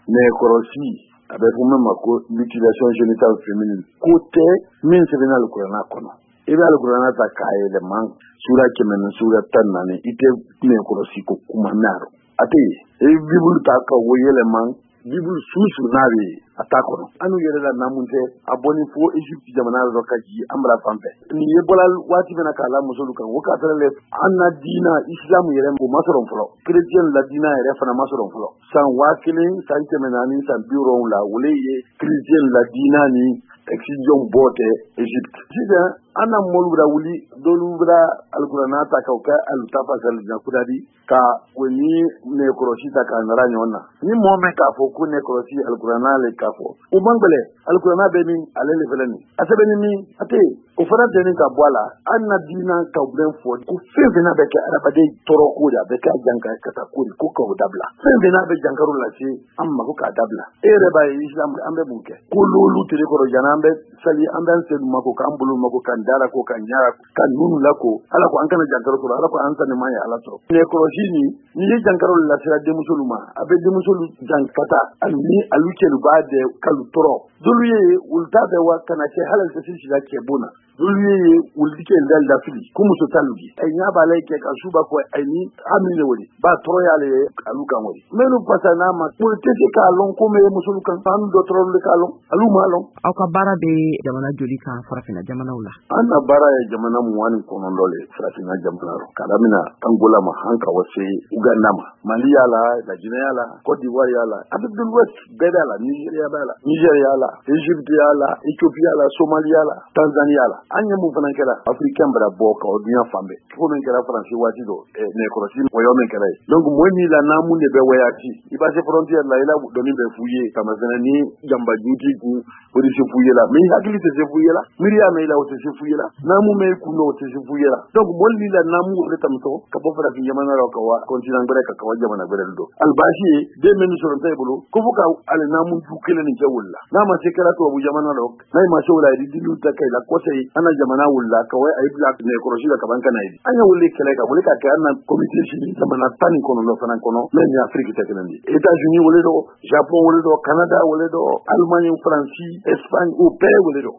mais kɔrɔsi a bɛ fɔ min ma ko mutilation génitale féminine ko tɛ min sɛbɛnna alikuranɛ kɔnɔ. I bɛ alikuranɛ ta k'a yɛlɛma sura 100 ni sura 14 i tɛ nɛgɛkɔrɔsi ko kuma mɛn a tɛ yen. I bɛ Bible ta ka o yɛlɛma Bible susu n'a bɛ a t'a kɔnɔ. An n'u yɛrɛ la namun tɛ a bɔni fo Egypte jamana dɔ ka ji an bila fan fɛ. Nin ye bɔla waati min na k'a la musolu kan o k'a fɛrɛ an na diina Islam yɛrɛ o ma sɔrɔ fɔlɔ. Chrétien la diina yɛrɛ fana ma sɔrɔ fɔlɔ. San 1000 san 400 san 70 la wole ye chrétien la diina ni excision bɔ tɛ Egypte. Sisan an na mɔlu bɛ wuli dolu bɛ alikuranɛ ta ka kɛ alutafa salija kudadi ka o ni nɛgɛkɔrɔsi ta k'a nara ɲɔgɔn na. Ni mɔgɔ min k'a fɔ ko nɛgɛkɔrɔsi alikuranɛ le k'a fɔ o man gɛlɛn alikuranɛ bɛ min ale le filɛ nin a sɛbɛnni min a tɛ o fana tɛ ka bɔ a la an na diina ka bɛn fɔ ko fɛn fɛn bɛ kɛ adamaden tɔɔrɔ ko de a bɛ kɛ janka ka taa ko de ko k'o dabila fɛn fɛn bɛ jankaro lase an ma ko k'a dabila e yɛrɛ b'a ye Islam an bɛ mun kɛ ko l'olu tele kɔrɔ jana an bɛ sali an bɛ se ma ko k'an bolo ma ko k'an dara ko k'an ɲara ka nunu la ko ala ko an kana jankaro sɔrɔ ala ko an ta ne ma ye ala sɔrɔ ne kɔrɔsi ni ye jankaro lasira denmusolu ma a bɛ denmusolu jankata ani alu cɛlu b'a de kalu tɔrɔ dolu ye olu t'a bɛ wa kana kɛ halal tɛ sisi la cɛ bona dolu ye olu kɛ ndal da fili ko muso talugi ay nya ba lay ke ka suba ko ay ni amine wodi ba toro yale alu kan wodi menu pasa na ma ko tete ka lon ko me musulu kan tan do toro le ka lon alu ma lon aw ka bara be jamana joli kan farafina jamana wala anna bara ya jamana mu wani kono dole farafina jamana ro kada mina angola ma hanka wase uganda ma mali yala la guinea yala cote d'ivoire yala afrique de l'ouest bedala nigeria yala egypte yala ethiopia yala somalia yala tanzania yala anya mu fana kɛra africain bara bɔ ka o dunya fanbɛ ko min kɛra faransi waati do ne kɔrɔsi moyo min kɛra donc mo ni la namu de bɛ wayati i ba se frontière la ila doni bɛ fuye kama sana ni jamba juti ku ori se fuye la mais hakili se fuye la miriya me ila o se fuye la namu me ku no se fuye la donc mo ni la namu o tamto ka bo fara ki jamana ro ka wa continent gbere ka wa jamana gbere do albashi de men so ron tay bolo ko fuka ale namu du kele ni jawulla na ma se kala to bu jamana ro nay ma so la di dilu ta kai la ko sai ana jamana wulla kawai ayi black ne koroshi da kaban kana yi anya wulle kele ka wulle ka kai ana comité shi zamana tani kono lo fana kono men ni Afrique ta kenan di États-Unis wulle do Japon wulle do Canada wulle do Allemagne France Espagne au pays wulle do